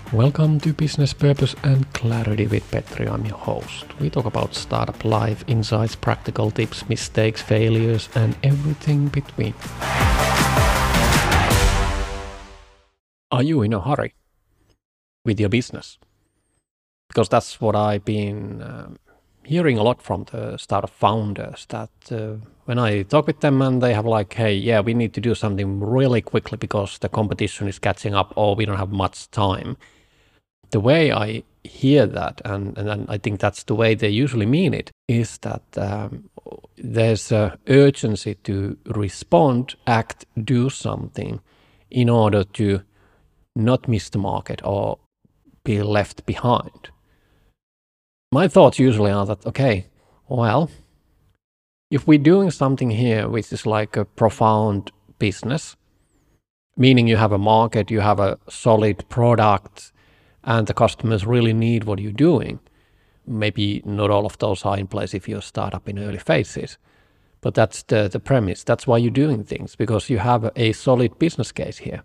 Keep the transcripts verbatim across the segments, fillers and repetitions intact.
Welcome to Business Purpose and Clarity with Petri. I'm your host. We talk about startup life, insights, practical tips, mistakes, failures, and everything between. Are you in a hurry with your business? Because that's what I've been um, hearing a lot from the startup founders, that uh, when I talk with them and they have like, hey, yeah, we need to do something really quickly because the competition is catching up or we don't have much time. The way I hear that, and, and I think that's the way they usually mean it, is that um, there's an urgency to respond, act, do something in order to not miss the market or be left behind. My thoughts usually are that, okay, well, if we're doing something here which is like a profound business, meaning you have a market, you have a solid product, and the customers really need what you're doing. Maybe not all of those are in place if you're a startup in early phases, but that's the, the premise. That's why you're doing things, because you have a, a solid business case here.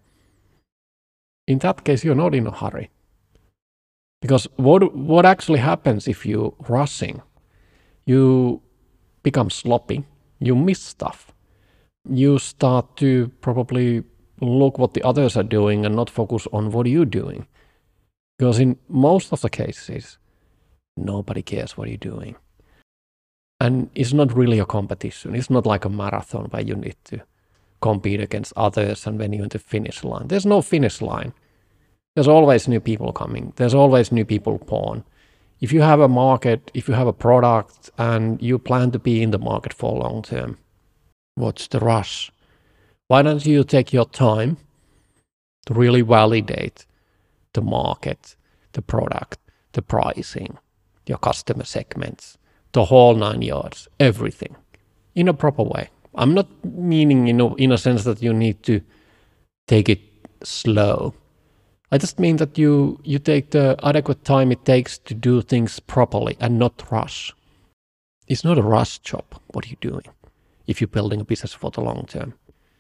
In that case, you're not in a hurry. Because what, what actually happens if you're rushing? You become sloppy, you miss stuff. You start to probably look what the others are doing and not focus on what you're doing. Because in most of the cases, nobody cares what you're doing. And it's not really a competition. It's not like a marathon where you need to compete against others and when you're in the finish line. There's no finish line. There's always new people coming. There's always new people born. If you have a market, if you have a product and you plan to be in the market for long term, what's the rush? Why don't you take your time to really validate the market, the product, the pricing, your customer segments, the whole nine yards, everything in a proper way. I'm not meaning, you know, in a sense that you need to take it slow. I just mean that you, you take the adequate time it takes to do things properly and not rush. It's not a rush job, what you're doing, if you're building a business for the long term.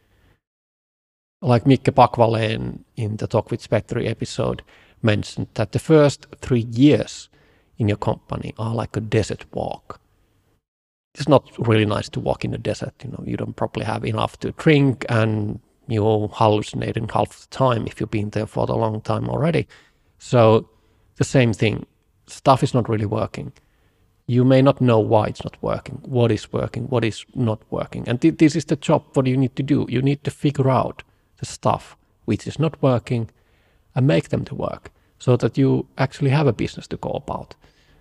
Like Mikke Pakvaleen in the Talk with Petri episode mentioned that the first three years in your company are like a desert walk. It's not really nice to walk in the desert. You know, you don't probably have enough to drink and you're hallucinating half the time if you've been there for a long time already. So the same thing, stuff is not really working. You may not know why it's not working, what is working, what is not working. And th- this is the job, what you need to do. You need to figure out the stuff which is not working and make them to work so that you actually have a business to go about.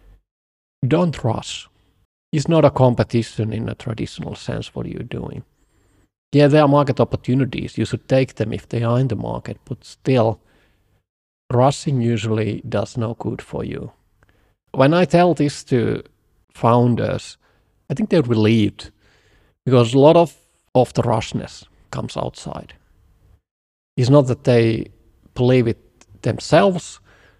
Don't rush. It's not a competition in a traditional sense what you're doing. Yeah, there are market opportunities. You should take them if they are in the market, but still, rushing usually does no good for you. When I tell this to founders, I think they're relieved because a lot of, of the rushness comes outside. It's not that they believe it themselves,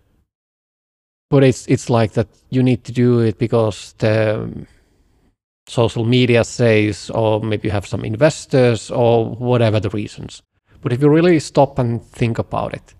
but it's it's like that you need to do it because the um, social media says, or maybe you have some investors or whatever the reasons. But if you really stop and think about it,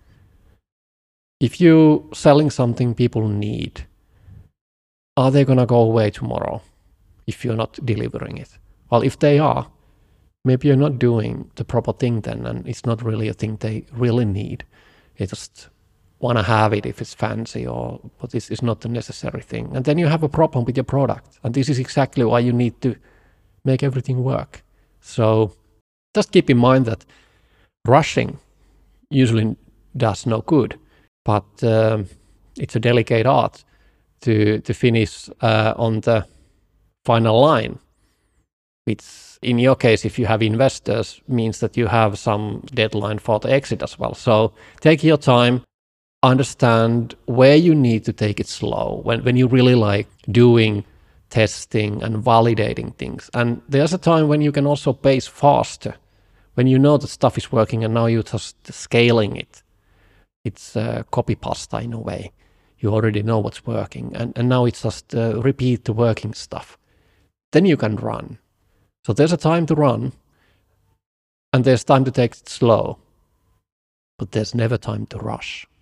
if you're selling something people need, are they going to go away tomorrow if you're not delivering it? Well, if they are, maybe you're not doing the proper thing then, and it's not really a thing they really need. They just want to have it if it's fancy, or but this is not the necessary thing. And then you have a problem with your product. And this is exactly why you need to make everything work. So just keep in mind that rushing usually does no good, but um, it's a delicate art to, to finish uh, on the final line, which in your case, if you have investors, means that you have some deadline for the exit as well. So take your time, understand where you need to take it slow, when, when you really like doing testing and validating things. And there's a time when you can also pace faster, when you know that stuff is working and now you're just scaling it. It's uh, copy pasta in a way. You already know what's working, and, and now it's just uh, repeat the working stuff. Then you can run. So there's a time to run, and there's time to take it slow, but there's never time to rush.